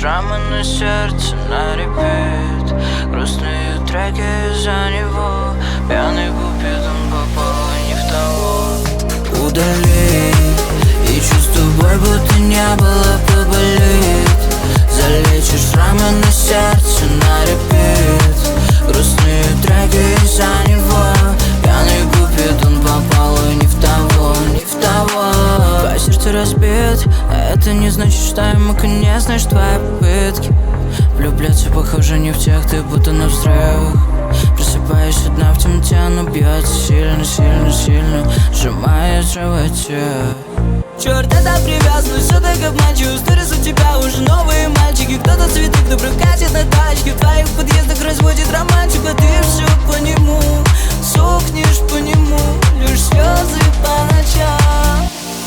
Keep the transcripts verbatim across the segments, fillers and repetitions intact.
шрамы на сердце на репит. Грустные треки за него. Пьяный купит, он попал не в того. Удали, и чувство боль будто не было, поболит. Залечишь шрамы на сердце на репит. Грустные треки за него. Пьяный купит, он попал не в того, не в того. Твое сердце разбит, а это не значит, что ему конец, знаешь, твои попытки влюбляться похоже не в тех, ты будто на взрывах. Просыпаюсь одна в темноте, но бьется сильно, сильно, сильно, сжимая в животе. Черт, это привязанность, все так обманчиво. Сторис у тебя уже новые мальчики. Кто-то цветы, кто прокатит на тачке. В твоих подъездах разводит романтику, а ты все по нему сохнешь по нему, лишь слезы по ночам.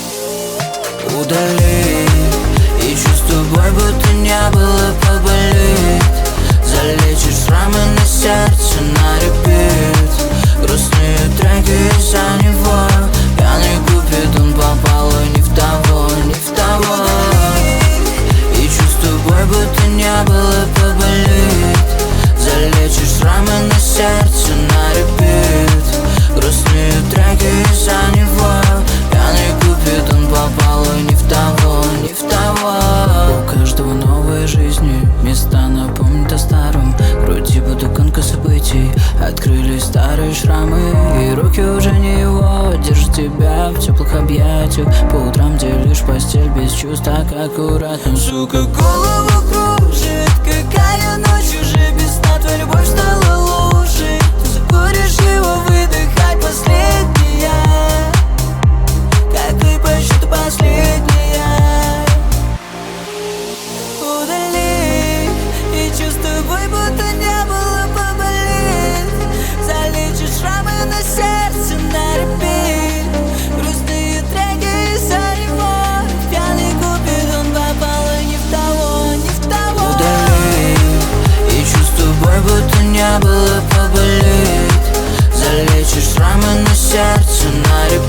Удали, и чувство боль будто не было, поболит. Залечишь шрамы на сердце на репит. Грустные треки за него. Пьяный купит, он попал не в того, не в того. И чувство боль будто не было, поболит. Залечишь шрамы на сердце на репит. Грустные треки за него. Пьяный купит, он попал не в того, не в того. У каждого новой жизни места напомнят о старом. Груди будто гонка событий. Открылись старые шрамы, и руки уже не его. Держит тебя в теплых объятиях. По утрам делишь постель без чувств, так аккуратно. Сука, голову кружит, какая ночь уже без сна. Твоя любовь стала лучше. Ты закуришь его, выдыхать последняя. Как ты по счету последняя. Удали, и чувство боль будто не было, поболит. Залечишь шрамы на сердце на репит. Грустные треки за него. Пьяный купит, он попал не в того, не в того. Удали, и чувство боль будто не было, поболит. Залечишь шрамы на сердце на репит.